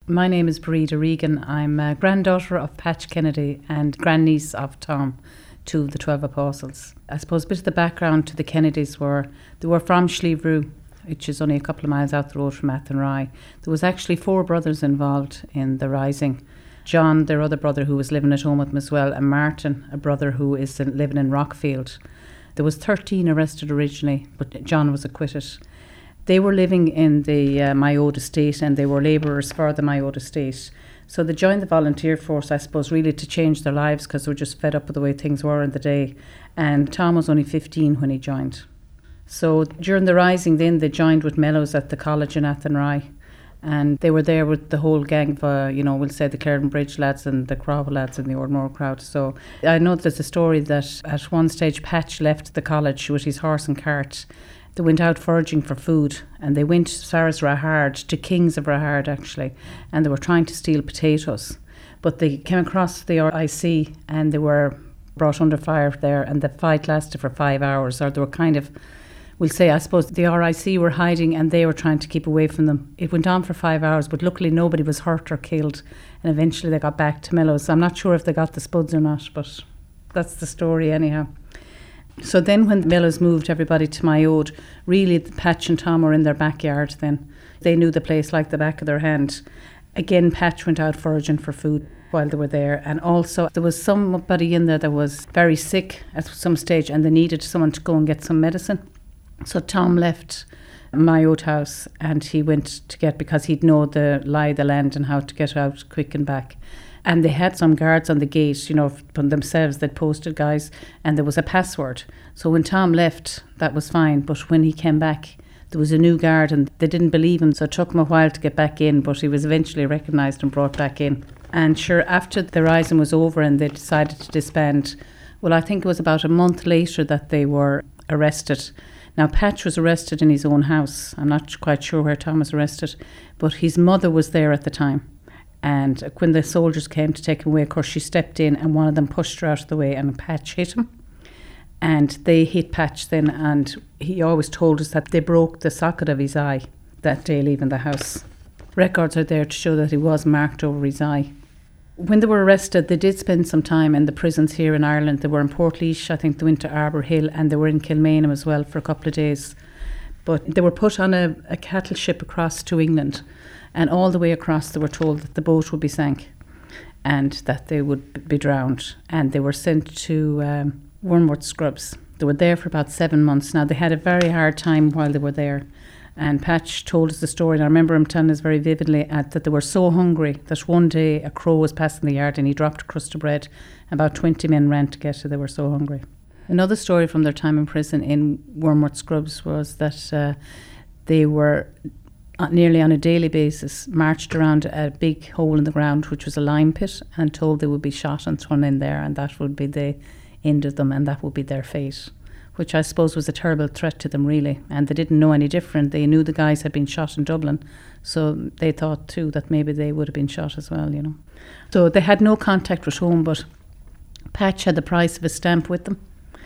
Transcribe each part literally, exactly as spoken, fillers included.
My name is Breda Regan. I'm a granddaughter of Patch Kennedy and grandniece of Tom, two of the twelve apostles. I suppose a bit of the background to the Kennedys were, they were from Slieve, which is only a couple of miles out the road from Athenry. There was actually four brothers involved in the rising. John, their other brother, who was living at home with them as well, and Martin, a brother who is living in Rockfield. There was thirteen arrested originally, but John was acquitted. They were living in the uh, Mayotte estate, and they were labourers for the Mayotte estate. So they joined the volunteer force, I suppose, really to change their lives, because they were just fed up with the way things were in the day. And Tom was only fifteen when he joined. So during the rising then, they joined with Mellows at the college in Athenry. And they were there with the whole gang of, uh, you know, we'll say the Clarendon Bridge lads and the Crowell lads and the Ardmore crowd. So I know there's a story that at one stage Patch left the college with his horse and cart. They went out foraging for food, and they went as far as Rahard, to Kings of Rahard actually, and they were trying to steal potatoes. But they came across the R I C and they were brought under fire there, and the fight lasted for five hours, or they were kind of, we'll say, I suppose the R I C were hiding and they were trying to keep away from them. It went on for five hours, but luckily nobody was hurt or killed, and eventually they got back to Mellows. I'm not sure if they got the spuds or not, but that's the story anyhow. So then when Mellows moved everybody to Mayotte, really Patch and Tom were in their backyard then. They knew the place like the back of their hand. Again, Patch went out foraging for food while they were there, and also there was somebody in there that was very sick at some stage and they needed someone to go and get some medicine. So Tom left Mayotte House and he went to get, because he'd know the lie of the land and how to get out quick and back. And they had some guards on the gate, you know, from themselves, they'd posted guys, and there was a password. So when Tom left, that was fine, but when he came back, there was a new guard and they didn't believe him, so it took him a while to get back in, but he was eventually recognised and brought back in. And sure, after the rising was over and they decided to disband, well, I think it was about a month later that they were arrested. Now, Patch was arrested in his own house. I'm not quite sure where Tom was arrested, but his mother was there at the time. And when the soldiers came to take him away, of course, she stepped in and one of them pushed her out of the way and Patch hit him. And they hit Patch then, and he always told us that they broke the socket of his eye that day leaving the house. Records are there to show that he was marked over his eye. When they were arrested, they did spend some time in the prisons here in Ireland. They were in Portlaoise, I think they went to Arbour Hill, and they were in Kilmainham as well for a couple of days. But they were put on a, a cattle ship across to England, and all the way across they were told that the boat would be sank and that they would be drowned, and they were sent to um, Wormwood Scrubs. They were there for about seven months. Now, they had a very hard time while they were there, and Patch told us the story, and I remember him telling us very vividly uh, that they were so hungry that one day a crow was passing the yard and he dropped a crust of bread, and about twenty men ran to get it. They were so hungry. Another story from their time in prison in Wormwood Scrubs was that uh, they were nearly on a daily basis marched around a big hole in the ground, which was a lime pit, and told they would be shot and thrown in there, and that would be the end of them and that would be their fate, which I suppose was a terrible threat to them really. And they didn't know any different. They knew the guys had been shot in Dublin, so they thought too that maybe they would have been shot as well, you know. So they had no contact with home, but Patch had the price of a stamp with them,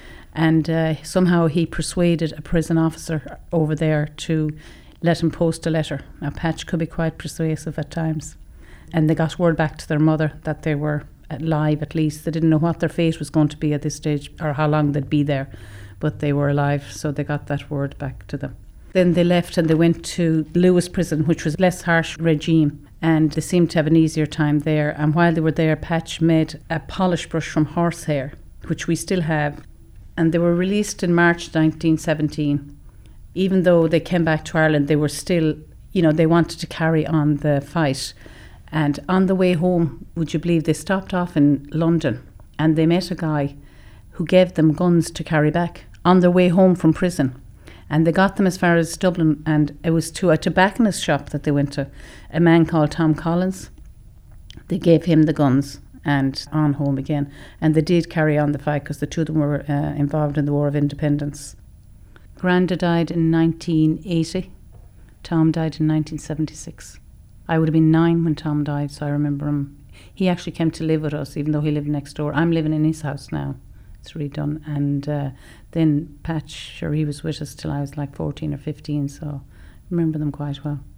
and uh, somehow he persuaded a prison officer over there to let him post a letter. Now, Patch could be quite persuasive at times. And they got word back to their mother that they were alive at least. They didn't know what their fate was going to be at this stage or how long they'd be there, but they were alive, so they got that word back to them. Then they left and they went to Lewis Prison, which was less harsh regime, and they seemed to have an easier time there. And while they were there, Patch made a polish brush from horsehair, which we still have, and they were released in March nineteen seventeen. Even though they came back to Ireland, they were still, you know, they wanted to carry on the fight. And on the way home, would you believe, they stopped off in London and they met a guy who gave them guns to carry back on their way home from prison. And they got them as far as Dublin, and it was to a tobacconist shop that they went to, a man called Tom Collins. They gave him the guns and on home again. And they did carry on the fight because the two of them were uh, involved in the War of Independence. Granda died in nineteen eighty. Tom died in nineteen seventy-six. I would have been nine when Tom died, so I remember him. He actually came to live with us, even though he lived next door. I'm living in his house now. It's redone. And uh, then Patch, sure, he was with us till I was like fourteen or fifteen, so I remember them quite well.